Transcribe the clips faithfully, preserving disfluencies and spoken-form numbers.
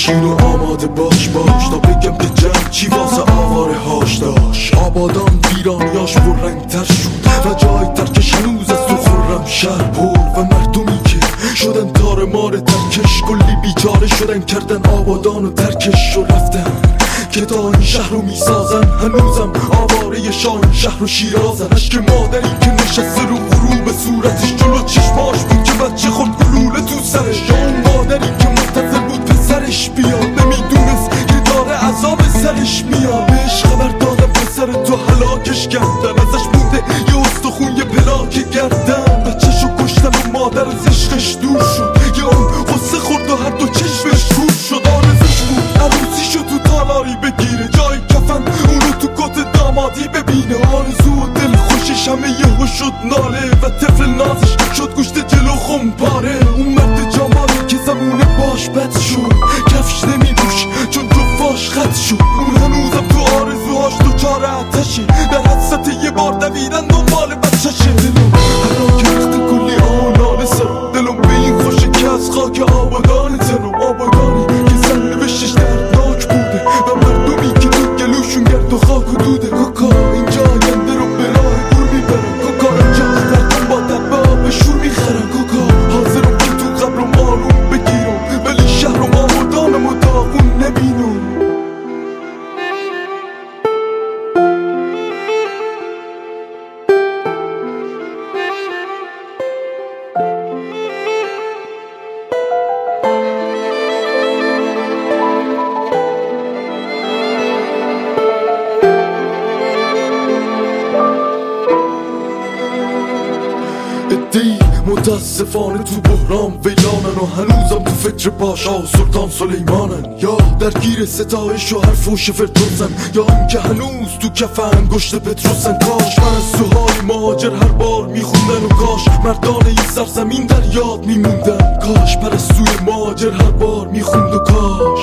بشین و آماده باش باش تا بگم که جمع چی واسه آواره هاش داشت. آبادان ویرانیاش پررنگتر شد و جای ترکش هنوز از تو خرم شهر پر و مردمی که شدن تار مار ترکش کلی بیچاره شدن کردن آبادان و ترکش و رفتن که تا این شهر رو میسازن. هنوزم آواره شاه شهر و شیرازن. عشق مادری که نشسته رو غروب صورتش جلو چشماش بود که بچه خود گلوله تو سرش، یا اون مادری که منتظر بود پسرش بیاد نمیدونست که داره عذاب سرش میاد. بهش خبر دادم پسر تو هلاکش کردن، ازش مونده یه استخون یه پلاک گردن. بچه شو کشتن و مادر از عشقش دور شد، یا اون غصه خورد و هر دو چشمش کور شد. آرزوش بود عروسی شد تو تالاری بگیره، جای کفن اونو تو کت دامادی ببینه. آرزو و دل خوشش همه یهو شد ناله و طفل نازش شد گوشت جلو خمپاره. اون مرد جوانی که زمونه باش بد شد، کفش نمیبوش چون جفاش خط شد. اون هنوزم تو آرزوهاش دوچار آتشه، در حدست یه بار دویدن دنبال بچشه. دلم هرا که وقت کلی آنال سرم، دلم به این خوشه که از خاک آبادان تنم. آبادانی که زن نوشتش دردناک بوده و مردمی که تو گلوشون گرد و خاک و دوده. کوکا اینجا آینده رو به راه گور میبرن، کوکا اینجا مردم با دبه آب شور میخرن. کوکا حاضرم که تو قبرم آروم بگیرم، ولی شهرم آبادانم و داغون نبینم. ادهی متاسفانه تو بحران ویلانن و هنوزم تو فکر پاشا و سلطان سلیمانن، یا درگیر ستایش و حرف و شفرتوزن، یا اینکه هنوز تو کف انگشت پتروسن. کاش من از سوهای مهاجر هر بار میخوندن و کاش مردان این سرزمین در یاد میموندن. کاش پرستوی مهاجر هر بار میخوند و کاش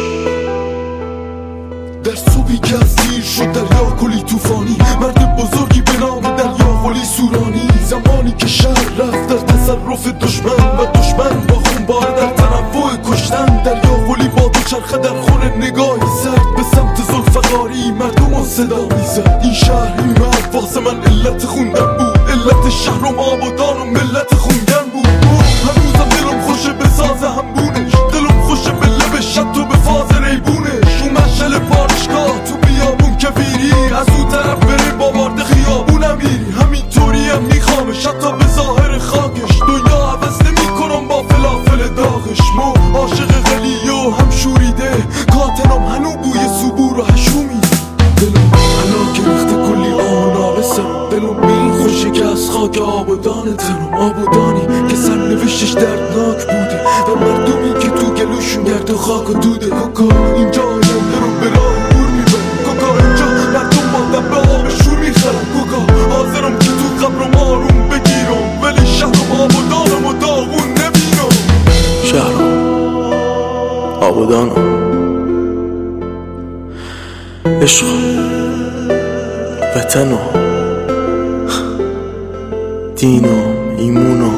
در صبحی که از دیر شد دریا کلی توفانی، مرد بزرگی به نام دریا قلی سورانی. زمانی که شهر رفت در تصرف دشمن و دشمن با خونباره در تنوع کشتن. دریا قلی با دو چرخه در خور نگاهی زد به سمت ذوالفقاری مردم و صدا میزد. این شهر این مرد واسه من علت خوندن بود، علت شهرم آبادان و ملت خونگن بود. هنوزم دلم خوشه به ساز همبونش، دلم خوشه به لب شط و به فاز ریبونش. اون مشعل بارشگاه تو بیابون کفیری، از اون طرف بره با وارد خیابون امیری. همینطوری هم میخوامش حتی به ظاهر خاکش، دنیا عوض نمی کنم با فلافل داغش. مو عاشق غلی و هم شوریده، کاتنم هنو بوی صبور و هشومی. دلم حالا که ریخته کلی آنال سرم، دلم بین خوشه که از خاک آبادان تنم. آبادانی که سرنوشتش دردناک بوده و مردمی که تو گلوشون گرد و خاک و دوده. کوکا اینجا آینده رو به راه گور میبرن، کوکا اینجا مردم با دبه آب شور میخرن. کوکا حاضرم که تو قبرم آروم بگیرم، ولی شهرم آبادانم و داغون نبینم. شهرم آبادانم، عشقم، وطنم، دینم، ایمونم.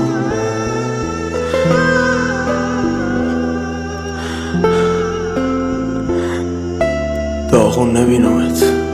داغون نبینمت.